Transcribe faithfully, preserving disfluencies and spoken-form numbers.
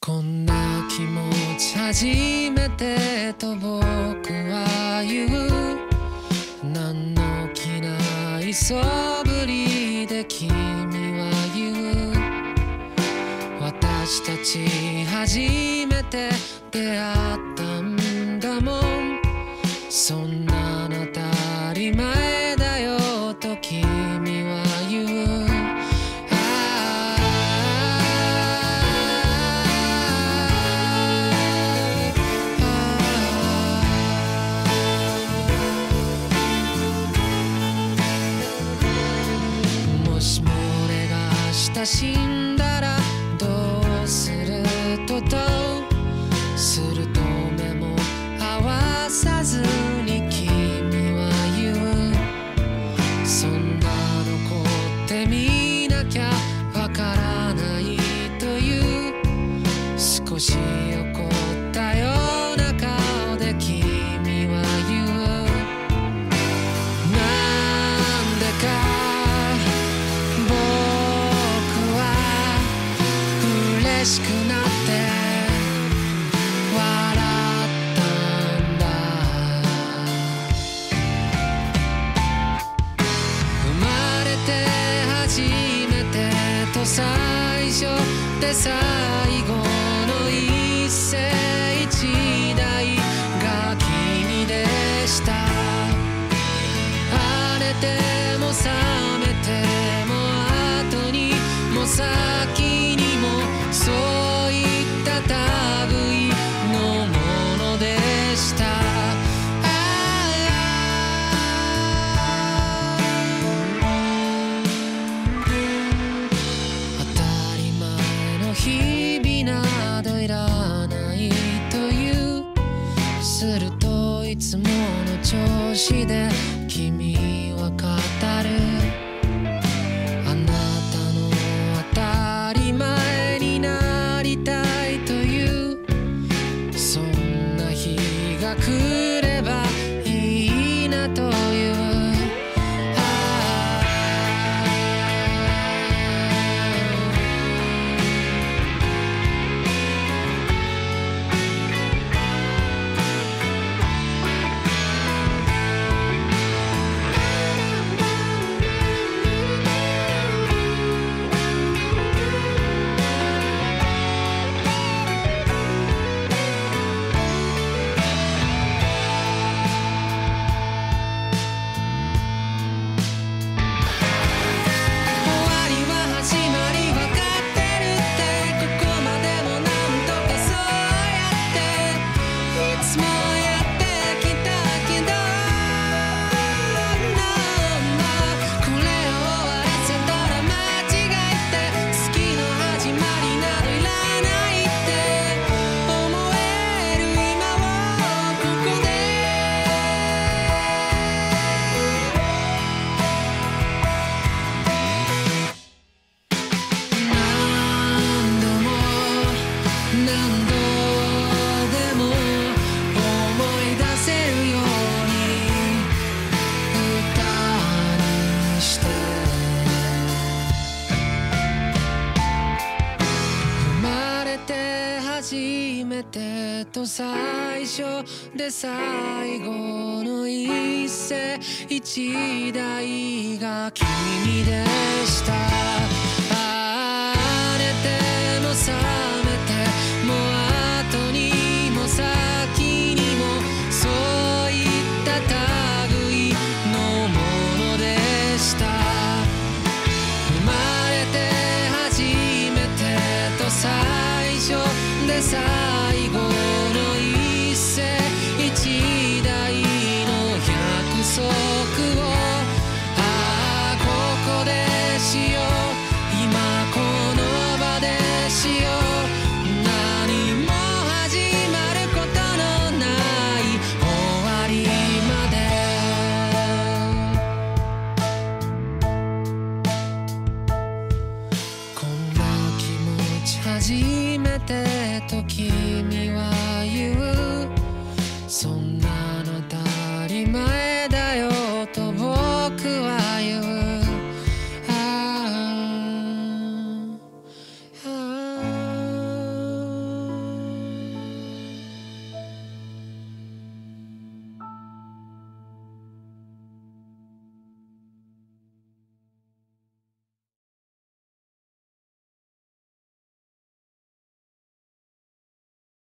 こんな気持ち初めてと僕は言う。何の気ないそぶりで君は言う。私たち初めて出会ったんだもん。そんなの当たり前だよと君は言う。もしも俺が明日死んだらどうするととすると目も合わさずに君は言う。そんな残ってみなきゃわからないという少し怒ったような顔で君は言う。なんでか僕は嬉しくなって笑ったんだ。生まれて初めてと最初で最後の一世一代が君でした。晴れても覚めても後にも先にもそういった類のものでした。当たり前の日々などいらないという。するといつもの調子で君は語る。あなたの当たり前になりたいという。そんな日が来ればいいなという。と最初で最後の一世一代が君でした。晴れても覚めても後にも先にもそういった類のものでした。生まれて初めてと最初で最後の一世一代の約束をああここでしよう今この場でしよう。何も始まることのない終わりまで。こんな気持ち初めて